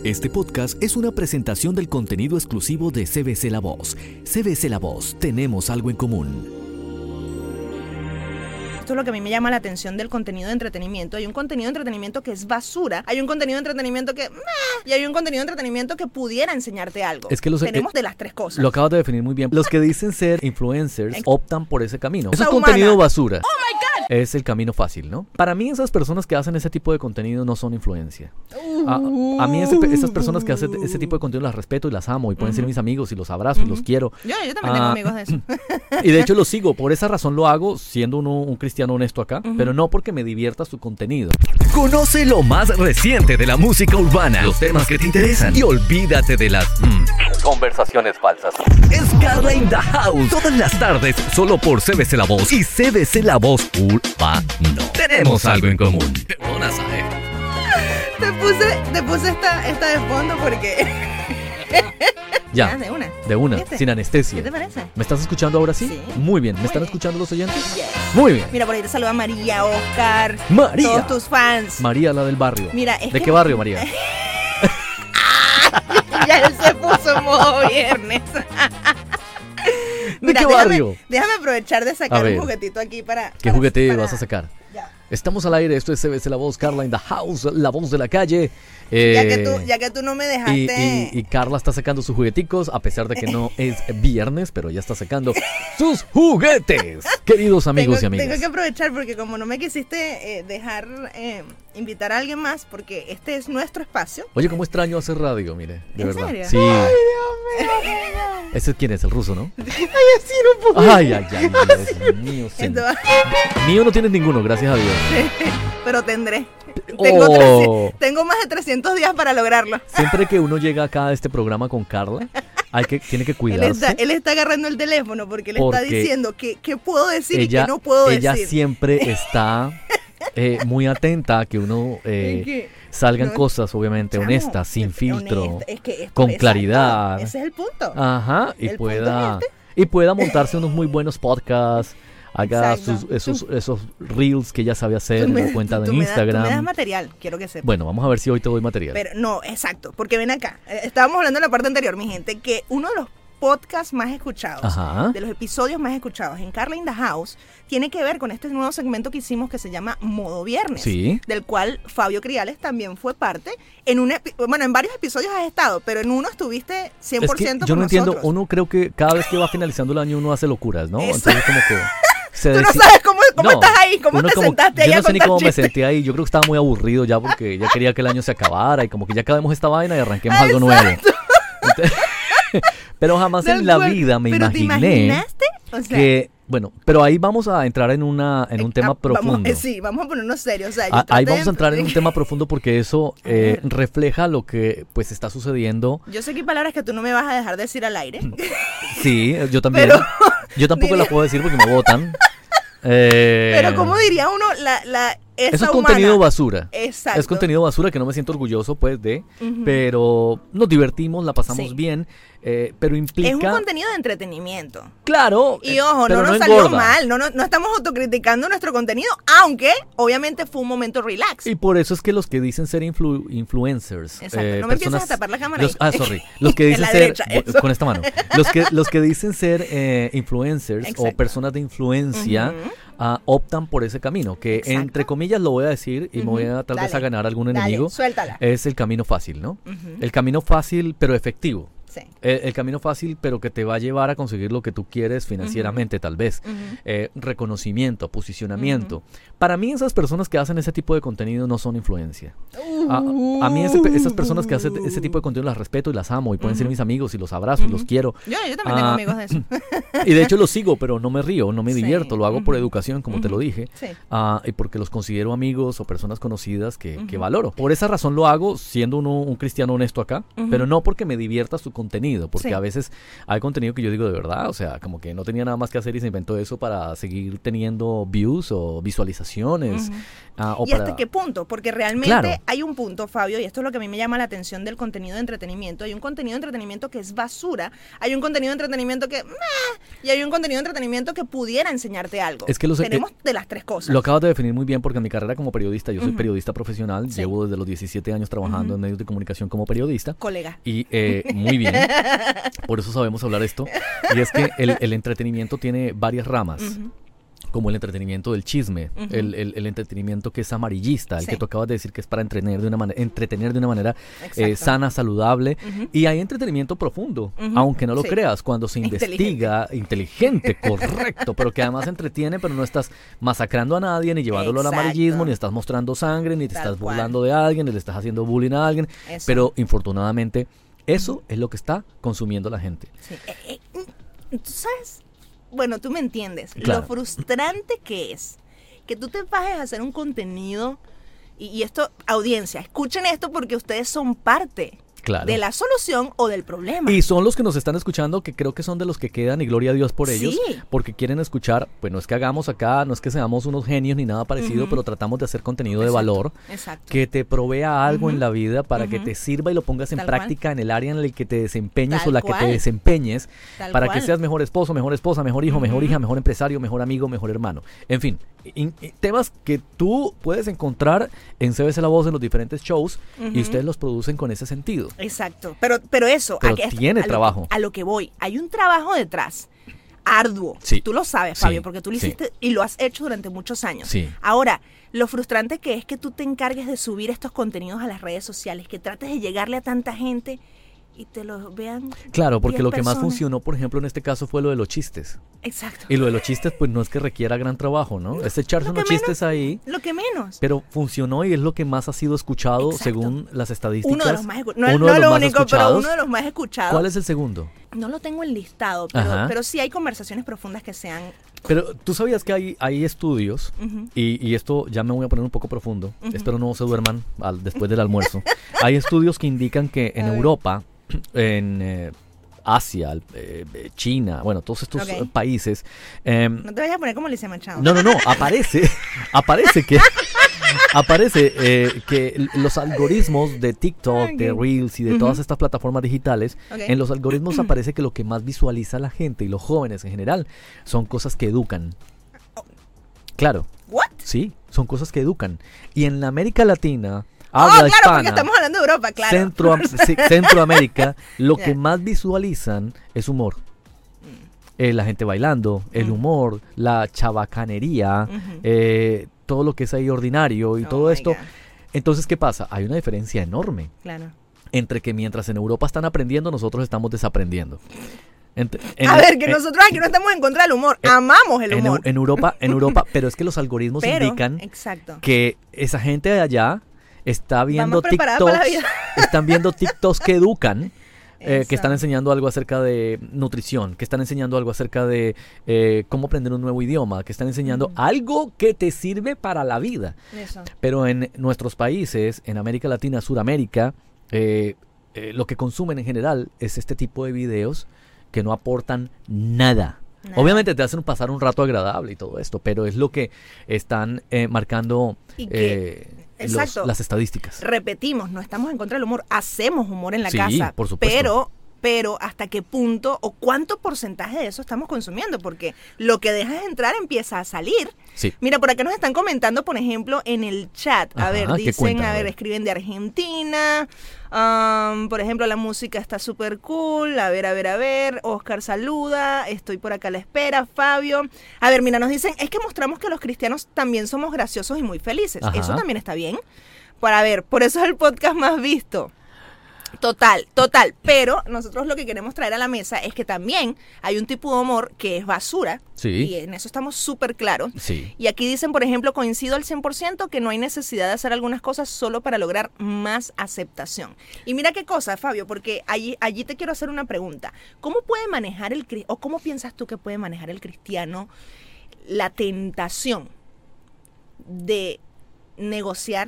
Este podcast es una presentación del contenido exclusivo de CBC La Voz. CBC La Voz, tenemos algo en común. Esto es lo que a mí me llama la atención del contenido de entretenimiento. Hay un contenido de entretenimiento que es basura, hay un contenido de entretenimiento que y hay un contenido de entretenimiento que pudiera enseñarte algo. Es que tenemos de las tres cosas. Lo acabas de definir muy bien. Los que dicen ser influencers optan por ese camino. Eso es humana. contenido basura. ¡Oh, my God! Es el camino fácil, ¿no? Para mí esas personas que hacen ese tipo de contenido no son influencia. A mí esas personas que hacen ese tipo de contenido las respeto y las amo y pueden ser mis amigos y los abrazo y los quiero. Yo también tengo amigos de eso. Y de hecho los sigo. Por esa razón lo hago, siendo uno un cristiano honesto acá, pero no porque me divierta su contenido. Conoce lo más reciente de la música urbana, los temas que te interesan y olvídate de las Conversaciones falsas. Es Carla in the House, todas las tardes solo por CBC La Voz y CBC La Voz Urbano. Tenemos algo en común. Perdona, Sae. Te puse esta de fondo porque Ya, de una, ¿Viste? sin anestesia. ¿Qué te parece? ¿Me estás escuchando ahora sí? Sí. Muy bien. ¿Me Muy están bien. escuchando los oyentes? Yes. Muy bien. Mira, por ahí te saluda María, Oscar, María. todos tus fans. María, la del barrio. Mira, es ¿De que- qué barrio, María? Ya él se puso en modo viernes. ¿De qué barrio? Déjame aprovechar de A sacar ver. un juguetito aquí para... ¿Qué para- juguete para- vas a sacar? Ya. Estamos al aire, esto es CBC La Voz, Carla in the House, la voz de la calle. Ya que tú no me dejaste... Y Carla está sacando sus jugueticos, a pesar de que no es viernes, pero ya está sacando sus juguetes. Queridos amigos y amigas. Tengo que aprovechar porque como no me quisiste dejar invitar a alguien más, porque este es nuestro espacio. Oye, cómo extraño hacer radio, mire, de ¿En verdad. serio? Sí. ¿Ese quién es? ¿El ruso, no? Ay, Dios mío. Entonces, Mío no tienes ninguno, gracias a Dios. pero tendré. Oh. Tengo más de 300 días para lograrlo. Siempre que uno llega acá a este programa con Carla, tiene que cuidarse. Él está agarrando el teléfono porque le está Porque diciendo que puedo decir y que no puedo ella decir. siempre está muy atenta a que uno Es que- salgan no, cosas obviamente chamo, honestas, sin filtro, honesta, es que con exacto, claridad. Ese es el punto. Ajá, y El punto pueda montarse unos muy buenos podcasts, haga Exacto. esos reels que ella sabe hacer en la cuenta de tú me das Instagram. material, quiero que sepas. Bueno, vamos a ver si hoy te doy material. Pero no, exacto, porque ven acá. Estábamos hablando en la parte anterior, mi gente, que uno de los podcasts más escuchados, Ajá. de los episodios más escuchados en Carla in the House, tiene que ver con este nuevo segmento que hicimos que se llama Modo Viernes, Sí. del cual Fabio Criales también fue parte. En varios episodios has estado, pero en uno estuviste 100% Es que con yo no entiendo, nosotros. uno creo que cada vez que va finalizando el año uno hace locuras, ¿no? Eso. Entonces como que Tú no sabes cómo estás ahí, cómo uno te sentaste ahí yo a no sé ni contar cómo me chistes. senté ahí, yo creo que estaba muy aburrido ya porque ya quería que el año se acabara y como que ya acabemos esta vaina y arranquemos algo nuevo. Entonces, pero jamás en la vida me ¿Pero te imaginé imaginaste? O sea, que, bueno, pero ahí vamos a entrar en un tema profundo. Vamos a ponernos serios. O sea, yo Ahí traté vamos a de- entrar en un tema profundo porque eso refleja lo que pues está sucediendo. Yo sé que hay palabras que tú no me vas a dejar decir al aire. Sí, yo también. Pero- Yo tampoco las puedo decir porque me votan. Pero como diría uno, esa eso es humana. contenido basura. Exacto. Es contenido basura que no me siento orgulloso pues de, pero nos divertimos, la pasamos Sí. bien, pero implica... Es un contenido de entretenimiento. Claro, Y ojo, pero no nos salió engorda. mal, no estamos autocriticando nuestro contenido, aunque obviamente fue un momento relax. Y por eso es que los que dicen ser influencers, Exacto, no me empieces a tapar la cámara ahí. sorry, los que En dicen la ser derecha, eso. con esta mano, los que dicen ser influencers o Exacto. personas de influencia optan por ese camino, que Exacto. entre comillas lo voy a decir y me voy a tal vez Dale, a ganar algún dale, enemigo, suéltala. es el camino fácil, ¿no? El camino fácil pero efectivo. Sí. El camino fácil, pero que te va a llevar a conseguir lo que tú quieres financieramente, tal vez. Reconocimiento, posicionamiento. Para mí, esas personas que hacen ese tipo de contenido no son influencia. A mí, esas personas que hacen ese tipo de contenido las respeto y las amo y pueden ser mis amigos y los abrazo y los quiero. Yo también tengo amigos de eso. Y de hecho los sigo, pero no me río, no me Sí. divierto, lo hago por educación, como te lo dije. Sí. Y porque los considero amigos o personas conocidas que valoro. Por esa razón lo hago, siendo uno un cristiano honesto acá, pero no porque me divierta su contenido, porque Sí. a veces hay contenido que yo digo de verdad, o sea, como que no tenía nada más que hacer y se inventó eso para seguir teniendo views o visualizaciones. ¿Y hasta qué punto? Porque realmente hay un punto, Fabio, y esto es lo que a mí me llama la atención del contenido de entretenimiento. Hay un contenido de entretenimiento que es basura, hay un contenido de entretenimiento que... y hay un contenido de entretenimiento que pudiera enseñarte algo. Es que tenemos de las tres cosas. Lo acabas de definir muy bien porque en mi carrera como periodista, yo soy periodista profesional, llevo desde los 17 años trabajando en medios de comunicación como periodista. Colega. Y muy bien, por eso sabemos hablar esto. Y es que el entretenimiento tiene varias ramas. Como el entretenimiento del chisme, el entretenimiento que es amarillista, el que tú acabas de decir que es para entretener de una manera sana, saludable. Y hay entretenimiento profundo, aunque no lo creas, cuando se investiga, inteligente, correcto, pero que además entretiene, pero no estás masacrando a nadie, ni llevándolo al amarillismo, ni estás mostrando sangre, ni te estás burlando de alguien, ni le estás haciendo bullying a alguien. Pero infortunadamente, eso es lo que está consumiendo la gente. Sí. ¿Tú sabes? Bueno, tú me entiendes. Claro. Lo frustrante que es que tú te bajes a hacer un contenido y esto, audiencia, escuchen esto porque ustedes son parte de la solución o del problema. Y son los que nos están escuchando, que creo que son de los que quedan, y gloria a Dios por ellos, porque quieren escuchar. Pues no es que hagamos acá, no es que seamos unos genios ni nada parecido, pero tratamos de hacer contenido de valor, que te provea algo en la vida para que te sirva y lo pongas en práctica en el área en el que te desempeñes o la que te desempeñes, para que seas mejor esposo, mejor esposa, mejor hijo, mejor hija, mejor empresario, mejor amigo, mejor hermano. En fin, temas que tú puedes encontrar en CBC La Voz en los diferentes shows y ustedes los producen con ese sentido. Exacto, pero eso, tiene trabajo. A lo que voy, hay un trabajo detrás, arduo, tú lo sabes, Fabio, porque tú lo hiciste y lo has hecho durante muchos años. Ahora, lo frustrante que es que tú te encargues de subir estos contenidos a las redes sociales, que trates de llegarle a tanta gente y te los vean. Claro, porque lo que más funcionó, por ejemplo, en este caso fue lo de los chistes. Exacto. Y lo de los chistes, pues no es que requiera gran trabajo, ¿no? Es echarse unos chistes ahí. Lo que menos. Pero funcionó y es lo que más ha sido escuchado según las estadísticas. Uno de los más escuchados. No lo único, pero uno de los más escuchados. ¿Cuál es el segundo? No lo tengo enlistado, pero sí hay conversaciones profundas que se han... Pero tú sabías que hay estudios, y esto ya me voy a poner un poco profundo, espero no se duerman después del almuerzo. Hay estudios que indican que en Europa, en Asia, China, bueno, todos estos países... no te vayas a poner como Alicia Machado. No, aparece que los algoritmos de TikTok, de Reels y de todas estas plataformas digitales, en los algoritmos aparece que lo que más visualiza la gente y los jóvenes en general son cosas que educan. Claro. ¿What? Sí, son cosas que educan. Y en la América Latina... claro, porque estamos hablando de Europa, claro. Centroamérica, lo que más visualizan es humor. La gente bailando, el humor, la chabacanería, todo lo que es ahí ordinario y todo esto. Entonces, ¿qué pasa? Hay una diferencia enorme. Claro. Entre que mientras en Europa están aprendiendo, nosotros estamos desaprendiendo. Nosotros aquí no estamos en contra del humor, amamos el humor. En Europa, pero es que los algoritmos indican que esa gente de allá está viendo TikToks que educan, que están enseñando algo acerca de nutrición, que están enseñando algo acerca de cómo aprender un nuevo idioma, que están enseñando algo que te sirve para la vida. Pero en nuestros países, en América Latina, Suramérica, lo que consumen en general es este tipo de videos que no aportan nada. Obviamente te hacen pasar un rato agradable y todo esto, pero es lo que están marcando las estadísticas. Repetimos, no estamos en contra del humor, hacemos humor en la casa, por supuesto. Pero ¿hasta qué punto o cuánto porcentaje de eso estamos consumiendo? Porque lo que dejas entrar empieza a salir. Mira, por acá nos están comentando, por ejemplo, en el chat. Dicen, escriben de Argentina. Por ejemplo, la música está súper cool. A ver. Oscar saluda. Estoy por acá a la espera. Fabio. A ver, mira, nos dicen, es que mostramos que los cristianos también somos graciosos y muy felices. Eso también está bien. Por eso es el podcast más visto. Total. Pero nosotros lo que queremos traer a la mesa es que también hay un tipo de humor que es basura. Y en eso estamos súper claros. Y aquí dicen, por ejemplo, coincido al 100% que no hay necesidad de hacer algunas cosas solo para lograr más aceptación. Y mira qué cosa, Fabio, porque allí te quiero hacer una pregunta. ¿Cómo puede manejar o cómo piensas tú que puede manejar el cristiano la tentación de negociar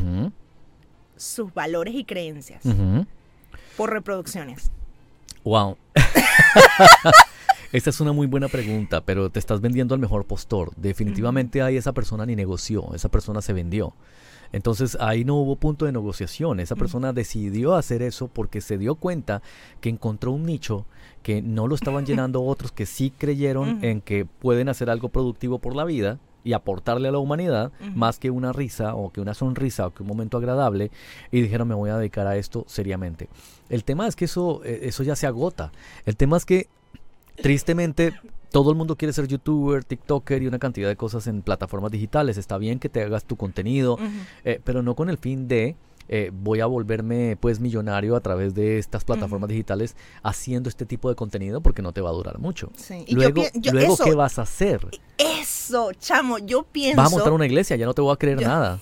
sus valores y creencias por reproducciones? Wow. Esta es una muy buena pregunta, pero te estás vendiendo al mejor postor. Definitivamente ahí esa persona ni negoció, esa persona se vendió. Entonces ahí no hubo punto de negociación. Esa persona decidió hacer eso porque se dio cuenta que encontró un nicho que no lo estaban llenando otros que sí creyeron en que pueden hacer algo productivo por la vida y aportarle a la humanidad más que una risa o que una sonrisa o que un momento agradable, y dijeron me voy a dedicar a esto seriamente. El tema es que eso ya se agota. El tema es que tristemente todo el mundo quiere ser youtuber, tiktoker y una cantidad de cosas en plataformas digitales. Está bien que te hagas tu contenido, pero no con el fin de voy a volverme pues millonario a través de estas plataformas digitales haciendo este tipo de contenido, porque no te va a durar mucho. Sí. Luego ¿qué vas a hacer? Eso, chamo, yo pienso... Vas a montar una iglesia, ya no te voy a creer nada.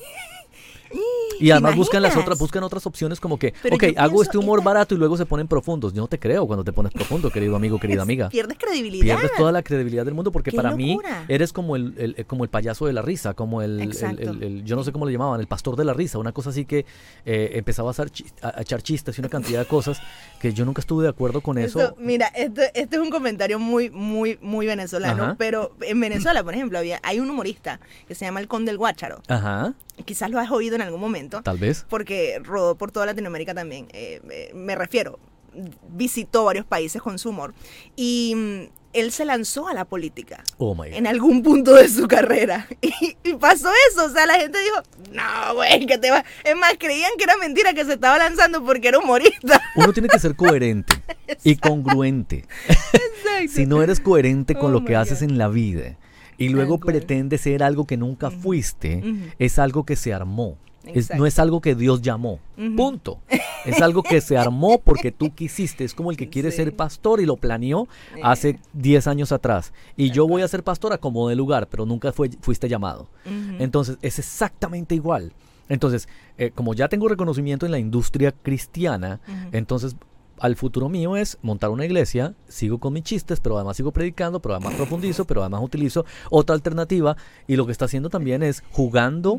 Y además buscan otras opciones como que, hago este humor barato y luego se ponen profundos. Yo no te creo cuando te pones profundo, querido amigo, querida amiga. Pierdes credibilidad. Pierdes toda la credibilidad del mundo porque para mí locura. eres como el payaso de la risa, como el yo no sé cómo le llamaban, el pastor de la risa, una cosa así que empezaba a echar chistes y una cantidad de cosas que yo nunca estuve de acuerdo con eso. Mira, este es un comentario muy, muy, muy venezolano, pero en Venezuela, por ejemplo, hay un humorista que se llama el Conde del Guácharo. Ajá. Quizás lo has oído en algún momento. Tal vez. Porque rodó por toda Latinoamérica también. Me refiero, visitó varios países con su humor. Y él se lanzó a la política. Oh my God. En algún punto de su carrera. Y pasó eso. O sea, la gente dijo, no, güey, que te va. Es más, creían que era mentira que se estaba lanzando porque era humorista. Uno tiene que ser coherente y congruente. Exacto. Si no eres coherente con lo que haces en la vida y luego pretendes ser algo que nunca fuiste, es algo que se armó. No es algo que Dios llamó, punto. Es algo que se armó porque tú quisiste. Es como el que quiere ser pastor y lo planeó hace 10 años atrás. Y yo voy a ser pastora como de lugar, pero nunca fuiste llamado. Entonces es exactamente igual. Entonces, como ya tengo reconocimiento en la industria cristiana, entonces al futuro mío es montar una iglesia, sigo con mis chistes, pero además sigo predicando, pero además profundizo, pero además utilizo otra alternativa, y lo que está haciendo también es jugando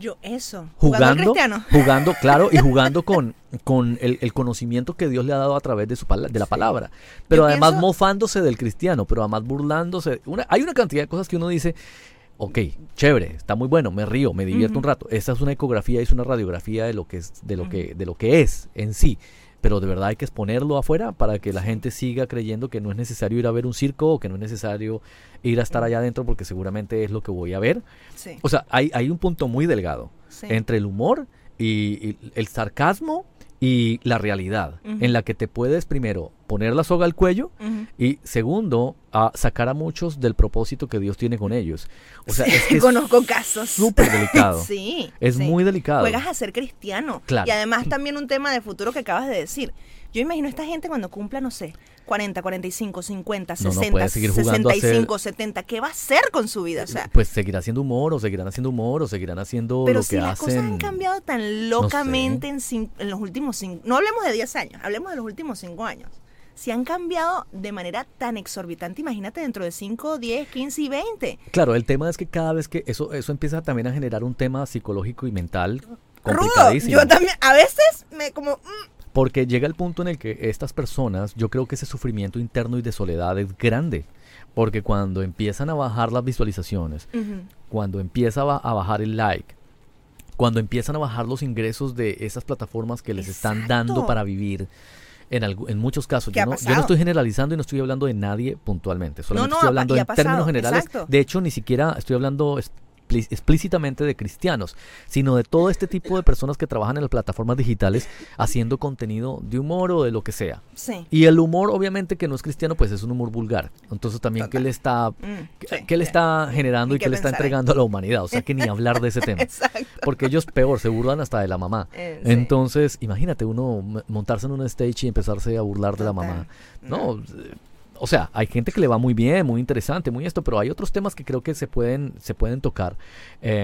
claro, y jugando con el conocimiento que Dios le ha dado a través de la palabra, pero además mofándose del cristiano, pero además burlándose. Hay una cantidad de cosas que uno dice, ok, chévere, está muy bueno, me río, me divierto un rato. Esta es una ecografía, es una radiografía de lo que es en sí. Pero de verdad hay que exponerlo afuera para que la gente siga creyendo que no es necesario ir a ver un circo o que no es necesario ir a estar allá adentro porque seguramente es lo que voy a ver. Sí. O sea, hay un punto muy delgado entre el humor y el sarcasmo y la realidad, en la que te puedes, primero, poner la soga al cuello y, segundo, sacar a muchos del propósito que Dios tiene con ellos. O sea, es que conozco casos. Súper delicado. Es muy delicado. Juegas a ser cristiano. Claro. Y además también un tema de futuro que acabas de decir. Yo imagino a esta gente cuando cumpla, no sé, 40, 45, 50, 60, 65, 70, ¿qué va a hacer con su vida? O sea, pues seguirán haciendo humor o seguirán haciendo pero lo si que las hacen. Cosas han cambiado tan locamente en los últimos 5, no hablemos de 10 años, hablemos de los últimos 5 años. Si han cambiado de manera tan exorbitante, imagínate dentro de 5, 10, 15 y 20. Claro, el tema es que cada vez que eso empieza también a generar un tema psicológico y mental complicadísimo. Rudo. Yo también, a veces porque llega el punto en el que estas personas, yo creo que ese sufrimiento interno y de soledad es grande, porque cuando empiezan a bajar las visualizaciones, cuando empieza a bajar el like, cuando empiezan a bajar los ingresos de esas plataformas que les están dando para vivir, en muchos casos, yo no estoy generalizando y no estoy hablando de nadie puntualmente, solamente estoy hablando en términos generales. Exacto. De hecho, ni siquiera estoy hablando explícitamente de cristianos, sino de todo este tipo de personas que trabajan en las plataformas digitales haciendo contenido de humor o de lo que sea. Sí. Y el humor, obviamente, que no es cristiano, pues es un humor vulgar. Entonces también ¿qué le está generando y qué le está entregando a la humanidad? O sea, que ni hablar de ese tema. Exacto. Porque ellos peor, se burlan hasta de la mamá. Entonces, imagínate uno montarse en un stage y empezarse a burlar de la mamá. No. O sea, hay gente que le va muy bien, muy interesante, muy esto, pero hay otros temas que creo que se pueden tocar.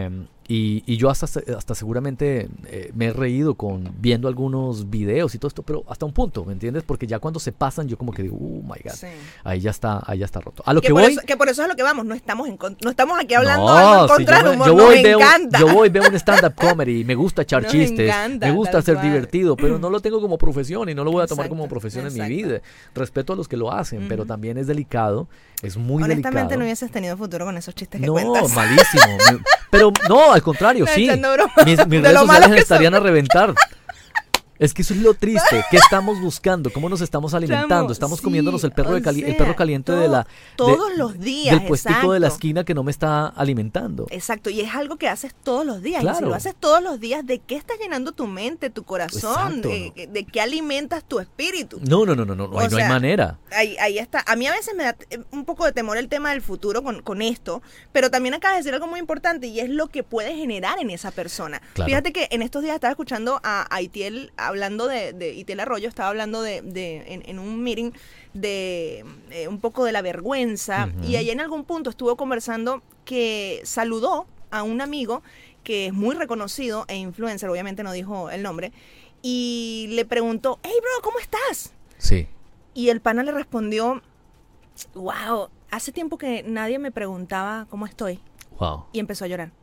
Y yo hasta seguramente me he reído viendo algunos videos y todo esto, pero hasta un punto, ¿me entiendes? Porque ya cuando se pasan, yo como que digo, oh my God, sí. ahí ya está roto. A lo que voy... que por eso es lo que vamos, no estamos aquí hablando algo en contra del humor, nos encanta. Yo voy, veo un stand-up comedy, me gusta echar chistes, me gusta ser divertido, pero no lo tengo como profesión y no lo voy a tomar como profesión en mi vida. Respeto a los que lo hacen, pero también es delicado, es muy delicado. Honestamente no hubieses tenido futuro con esos chistes que cuentas. No, malísimo. Pero no, al contrario, sí. Mis redes sociales estarían a reventar. Es que eso es lo triste. ¿Qué estamos buscando? ¿Cómo nos estamos alimentando? Estamos comiéndonos el perro caliente todos los días, del puestico de la esquina que no me está alimentando. Exacto, y es algo que haces todos los días. Claro. Y si lo haces todos los días, ¿de qué estás llenando tu mente, tu corazón? ¿De qué alimentas tu espíritu? No hay manera. Ahí está. A mí a veces me da un poco de temor el tema del futuro con esto, pero también acabas de decir algo muy importante y es lo que puede generar en esa persona. Claro. Fíjate que en estos días estaba escuchando a Itiel hablando de Itiel Arroyo, estaba hablando en un meeting de un poco de la vergüenza, y allá en algún punto estuvo conversando que saludó a un amigo que es muy reconocido e influencer, obviamente no dijo el nombre, y le preguntó, hey bro, ¿cómo estás? Sí. Y el pana le respondió, wow, hace tiempo que nadie me preguntaba cómo estoy. Wow. Y empezó a llorar.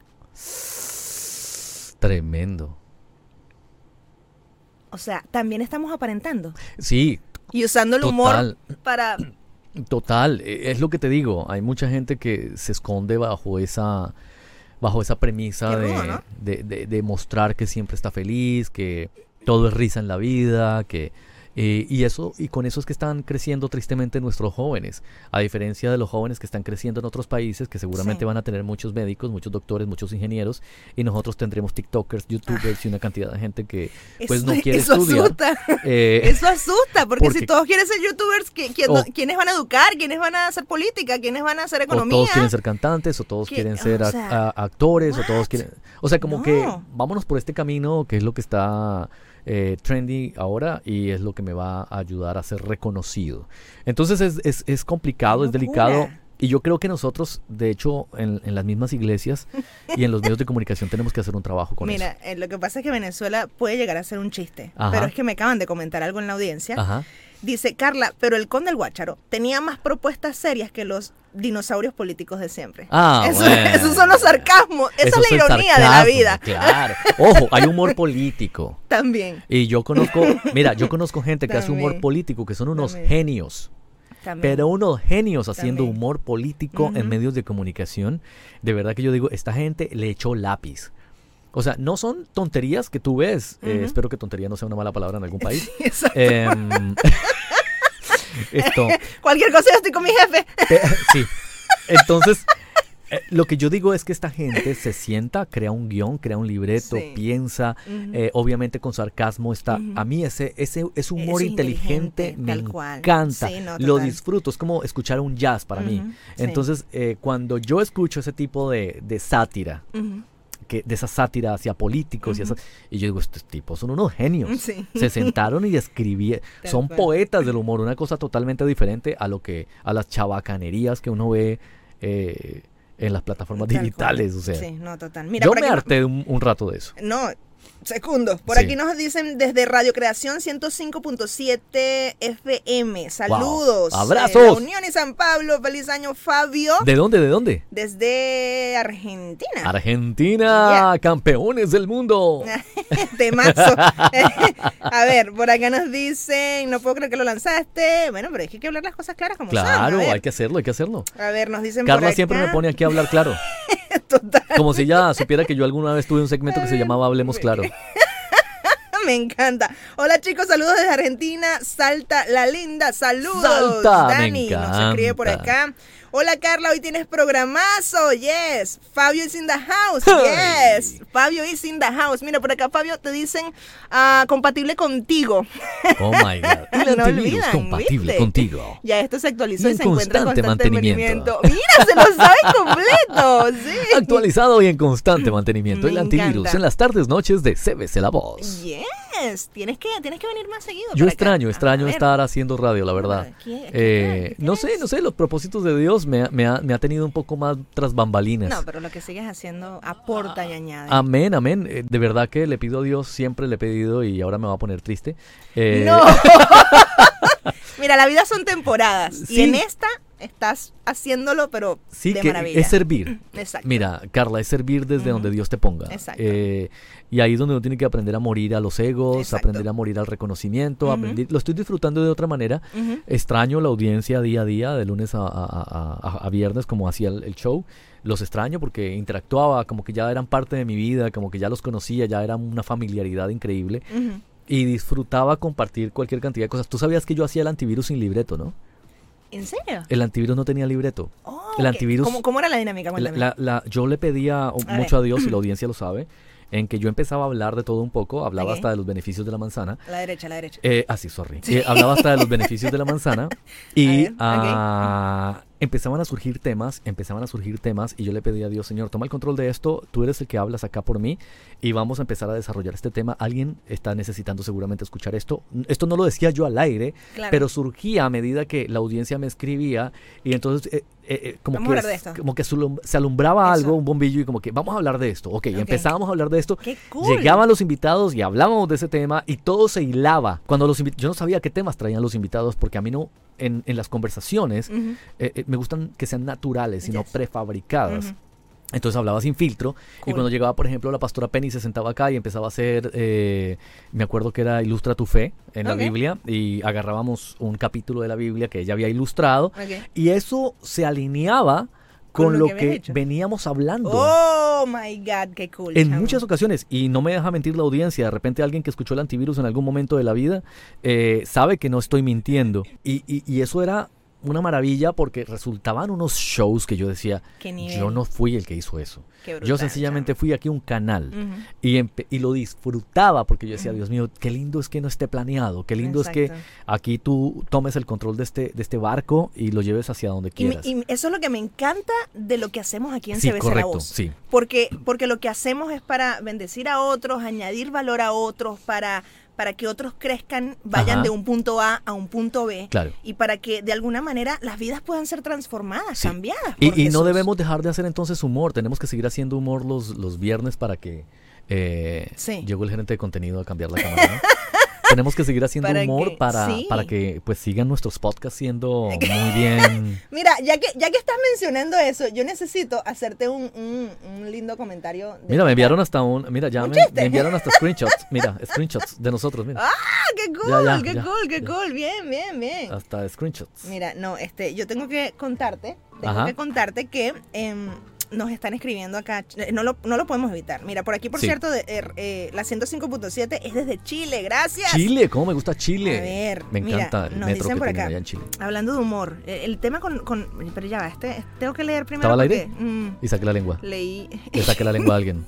Tremendo. O sea, también estamos aparentando. Sí. Y usando el humor para... Total, es lo que te digo. Hay mucha gente que se esconde bajo esa premisa de mostrar que siempre está feliz, que todo es risa en la vida, y con eso es que están creciendo tristemente nuestros jóvenes, a diferencia de los jóvenes que están creciendo en otros países, que seguramente van a tener muchos médicos, muchos doctores, muchos ingenieros, y nosotros tendremos TikTokers, YouTubers y una cantidad de gente que pues no quiere estudiar. Eso asusta, porque si todos quieren ser YouTubers, ¿quiénes van a educar? ¿Quiénes van a hacer política? ¿Quiénes van a hacer economía? O todos quieren ser cantantes, o todos quieren ser actores, o todos quieren... O sea, como que vámonos por este camino, que es lo que está... trendy ahora, y es lo que me va a ayudar a ser reconocido. Entonces es complicado, es delicado, y yo creo que nosotros, de hecho, en las mismas iglesias y en los medios de comunicación tenemos que hacer un trabajo con eso. Mira, lo que pasa es que Venezuela puede llegar a ser un chiste, pero es que me acaban de comentar algo en la audiencia. Ajá. Dice, Carla, pero el Conde del Guácharo tenía más propuestas serias que los dinosaurios políticos de siempre. Esos son los sarcasmos. Esa es la ironía de la vida. Claro. Ojo, hay humor político. También. Y yo conozco gente que hace humor político, que son unos genios. También. Pero unos genios haciendo humor político en medios de comunicación. De verdad que yo digo, esta gente le echó lápiz. O sea, no son tonterías que tú ves. Espero que tontería no sea una mala palabra en algún país. Sí, cualquier cosa, yo estoy con mi jefe. Sí. Entonces, lo que yo digo es que esta gente se sienta, crea un guión, crea un libreto, piensa, obviamente con sarcasmo está. A mí ese humor inteligente me encanta. Sí, lo disfruto, es como escuchar un jazz para mí. Entonces, cuando yo escucho ese tipo de sátira, de esa sátira hacia políticos y yo digo, estos tipos son unos genios. Se sentaron y escribieron, son poetas del humor, una cosa totalmente diferente a las chabacanerías que uno ve en las plataformas digitales. O sea, sí, no, total. Mira, yo me harté un rato de eso. No, segundos. Por aquí nos dicen desde Radio Creación 105.7 FM. Saludos. Wow. Abrazos. La Unión y San Pablo. Feliz año, Fabio. ¿De dónde? Desde Argentina. Argentina, campeones del mundo. Temazo. A ver, por acá nos dicen, no puedo creer que lo lanzaste. Bueno, pero hay que hablar las cosas claras como son. Claro, hay que hacerlo. A ver, nos dicen Carla por acá. siempre me pone aquí a hablar claro. Total. Como si ella supiera que yo alguna vez tuve un segmento que se llamaba Hablemos Claro. Me encanta. Hola chicos, saludos desde Argentina. Salta la linda, saludos. Salta, Dani nos escribe por acá. Hola Carla, hoy tienes programazo. Yes. Fabio is in the house. Yes. Fabio is in the house. Mira, por acá Fabio te dicen compatible contigo. Oh my God. El antivirus compatible contigo. Ya esto se actualizó y se encuentra en constante mantenimiento. Mira, se lo sabe completo. Sí. Actualizado y en constante mantenimiento. El antivirus en las tardes, noches de CBC La Voz. Yes. Tienes que venir más seguido. Yo extraño estar haciendo radio, la verdad. No sé, los propósitos de Dios Dios me ha tenido un poco más tras bambalinas. No, pero lo que sigues haciendo aporta y añade. Amén, amén. De verdad que le pido a Dios, siempre le he pedido y ahora me va a poner triste. No. Mira, la vida son temporadas. Sí. Y en esta estás haciéndolo, pero sí, de que maravilla. Es servir. Exacto. Mira, Carla, es servir desde donde Dios te ponga. Exacto. Y ahí es donde uno tiene que aprender a morir a los egos, Exacto. aprender a morir al reconocimiento. Lo estoy disfrutando de otra manera. Extraño la audiencia día a día, de lunes a viernes, como hacía el show. Los extraño porque interactuaba, como que ya eran parte de mi vida, como que ya los conocía, ya era una familiaridad increíble. Y disfrutaba compartir cualquier cantidad de cosas. Tú sabías que yo hacía el antivirus sin libreto, ¿no? ¿En serio? El antivirus no tenía libreto. El antivirus. ¿Cómo era la dinámica? Yo le pedía mucho a Dios, y la audiencia lo sabe, en que yo empezaba a hablar de todo un poco, hablaba hasta de los beneficios de la manzana. La derecha. Sorry. Sí. Hablaba hasta de los beneficios de la manzana y empezaban a surgir temas y yo le pedí a Dios, Señor, toma el control de esto, tú eres el que hablas acá por mí y vamos a empezar a desarrollar este tema. Alguien está necesitando seguramente escuchar esto. Esto no lo decía yo al aire, claro, pero surgía a medida que la audiencia me escribía y entonces como que se alumbraba algo, un bombillo y como que vamos a hablar de esto. Ok, empezábamos a hablar de esto. ¡Qué cool! Llegaban los invitados y hablábamos de ese tema y todo se hilaba. Yo no sabía qué temas traían los invitados porque a mí no, en las conversaciones me gustan que sean naturales y no prefabricadas. Entonces hablaba sin filtro. Cool. Y cuando llegaba, por ejemplo, la pastora Penny se sentaba acá y empezaba a hacer, me acuerdo que era Ilustra tu fe en la Biblia, y agarrábamos un capítulo de la Biblia que ella había ilustrado y eso se alineaba con lo que veníamos hablando. Oh my God, qué cool. En muchas ocasiones, y no me deja mentir la audiencia, de repente alguien que escuchó el antivirus en algún momento de la vida sabe que no estoy mintiendo. Y eso era una maravilla porque resultaban unos shows que yo decía, yo no fui el que hizo eso. Brutal, yo sencillamente fui aquí un canal y lo disfrutaba porque yo decía, Dios mío, qué lindo es que no esté planeado, qué lindo es que aquí tú tomes el control de este barco y lo lleves hacia donde quieras. Y eso es lo que me encanta de lo que hacemos aquí en CBC La Voz. Sí. Porque lo que hacemos es para bendecir a otros, añadir valor a otros, para que otros crezcan, vayan de un punto A a un punto B, claro, y para que de alguna manera las vidas puedan ser transformadas, cambiadas. Y no debemos dejar de hacer entonces humor, tenemos que seguir haciendo humor los viernes para que llegó el gerente de contenido a cambiar la cámara, ¿no? Tenemos que seguir haciendo humor para que pues sigan nuestros podcasts siendo muy bien. Mira, ya que estás mencionando eso, yo necesito hacerte un lindo comentario. Mira, me enviaron hasta me enviaron hasta screenshots. Mira, screenshots de nosotros, mira. ¡Ah, qué cool! Qué cool. Bien. Hasta screenshots. Mira, yo tengo que contarte que nos están escribiendo acá, no lo podemos evitar. Mira, por aquí, por cierto, la 105.7 es desde Chile, gracias. Chile, ¿cómo me gusta Chile? A ver, me encanta el metro que tienen allá en Chile. Hablando de humor, el tema pero ya va, tengo que leer primero. ¿Estaba al aire? Y saqué la lengua. Leí. Le saqué la lengua a alguien.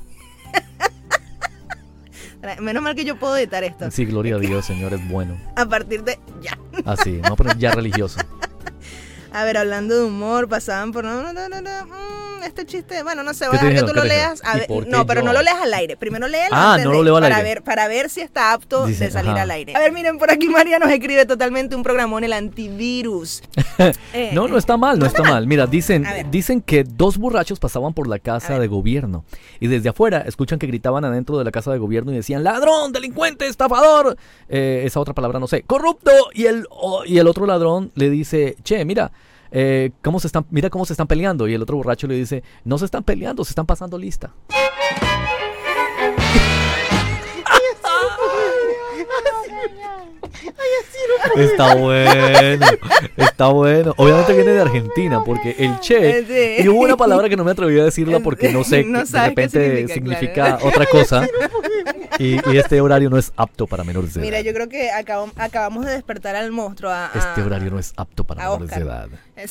Menos mal que yo puedo editar esto. Sí, gloria a Dios, Señor, es bueno. A partir de ya. Así, vamos a poner ya religioso. A ver, hablando de humor, pasaban por... este chiste, bueno, no sé, voy a dejar que tú lo leas. A ver, pero no lo leas al aire. Primero léelo no lo leo al aire. Para ver si está apto de salir al aire. A ver, miren, por aquí María nos escribe totalmente un programón, el antivirus. No está mal, no está mal. Mira, dicen que dos borrachos pasaban por la casa de gobierno y desde afuera escuchan que gritaban adentro de la casa de gobierno y decían, ladrón, delincuente, estafador, esa otra palabra no sé, corrupto, y el otro ladrón le dice, che, mira cómo se están peleando, y el otro borracho le dice, no se están peleando, se están pasando lista. Está bueno. Obviamente viene de Argentina, porque el che, y hubo una palabra que no me atreví a decirla porque no sé, de repente significa otra cosa. Y este horario no es apto para menores de edad. Mira, yo creo que acabamos de despertar al monstruo. Este horario no es apto para menores de edad.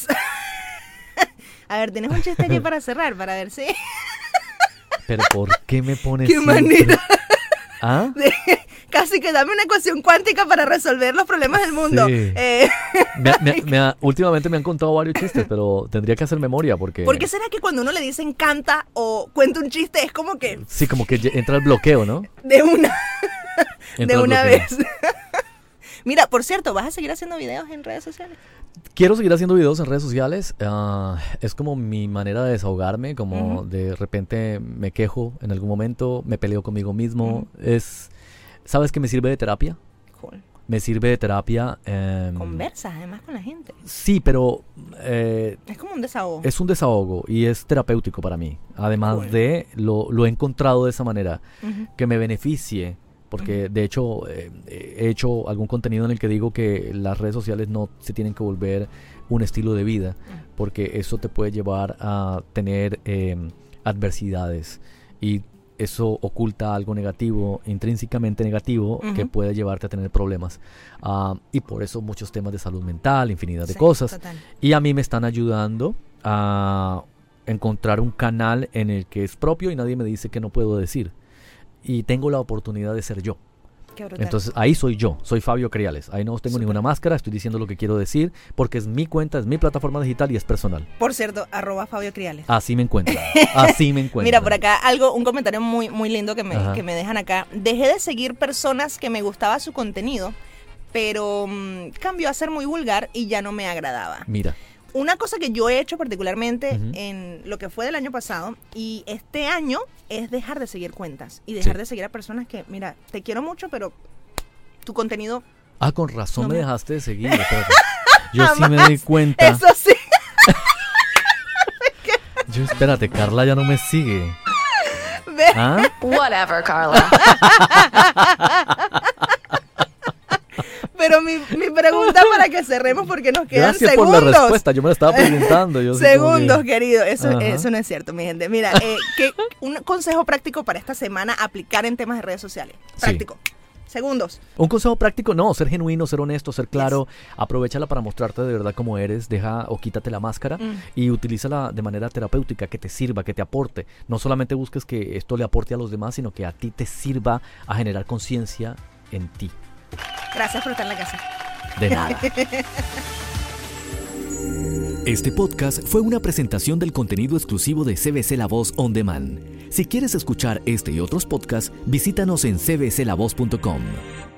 A ver, ¿tienes un chiste allí para cerrar? Para ver si... Pero ¿por qué me pones ¿Qué manera? ¿Ah? Casi que dame una ecuación cuántica para resolver los problemas del mundo. Sí. Últimamente me han contado varios chistes, pero tendría que hacer memoria porque... ¿Por qué será que cuando uno le dicen canta o cuenta un chiste es como que... Sí, como que entra el bloqueo, ¿no? De una vez. Mira, por cierto, ¿vas a seguir haciendo videos en redes sociales? Quiero seguir haciendo videos en redes sociales. Es como mi manera de desahogarme, como de repente me quejo en algún momento, me peleo conmigo mismo. ¿Sabes qué me sirve de terapia? Cool. Me sirve de terapia. Conversas además con la gente. Sí, pero... es como un desahogo. Es un desahogo y es terapéutico para mí. Además de, lo he encontrado de esa manera, que me beneficie. Porque de hecho he hecho algún contenido en el que digo que las redes sociales no se tienen que volver un estilo de vida, porque eso te puede llevar a tener adversidades y eso oculta algo negativo, intrínsecamente negativo, que puede llevarte a tener problemas. Y por eso muchos temas de salud mental, infinidad de cosas. Total. Y a mí me están ayudando a encontrar un canal en el que es propio y nadie me dice que no puedo decir. Y tengo la oportunidad de ser yo. Entonces ahí soy yo, soy Fabio Criales. Ahí no tengo ninguna máscara, estoy diciendo lo que quiero decir, porque es mi cuenta, es mi plataforma digital y es personal. Por cierto, @Fabio Criales. Así me encuentran, así me encuentran. Mira, por acá un comentario muy, muy lindo que me dejan acá. Dejé de seguir personas que me gustaba su contenido, pero cambió a ser muy vulgar y ya no me agradaba. Mira. Una cosa que yo he hecho particularmente en lo que fue del año pasado y este año es dejar de seguir cuentas y dejar de seguir a personas que, mira, te quiero mucho, pero tu contenido... Con razón me dejaste de seguir. Yo sí me di cuenta. Eso sí. Espérate, Carla ya no me sigue. Whatever, Carla. Pero mi pregunta para que cerremos, porque nos quedan Gracias segundos. Por la respuesta, yo me la estaba preguntando. Segundos, querido. Eso no es cierto, mi gente. Mira, un consejo práctico para esta semana aplicar en temas de redes sociales. Práctico. Sí. Segundos. Un consejo práctico, no, ser genuino, ser honesto, ser claro. Aprovechala para mostrarte de verdad cómo eres. Deja o quítate la máscara y utilízala de manera terapéutica, que te sirva, que te aporte. No solamente busques que esto le aporte a los demás, sino que a ti te sirva a generar conciencia en ti. Gracias por estar en la casa. De nada. Este podcast fue una presentación del contenido exclusivo de CBC La Voz On Demand. Si quieres escuchar este y otros podcasts, visítanos en cbclavoz.com.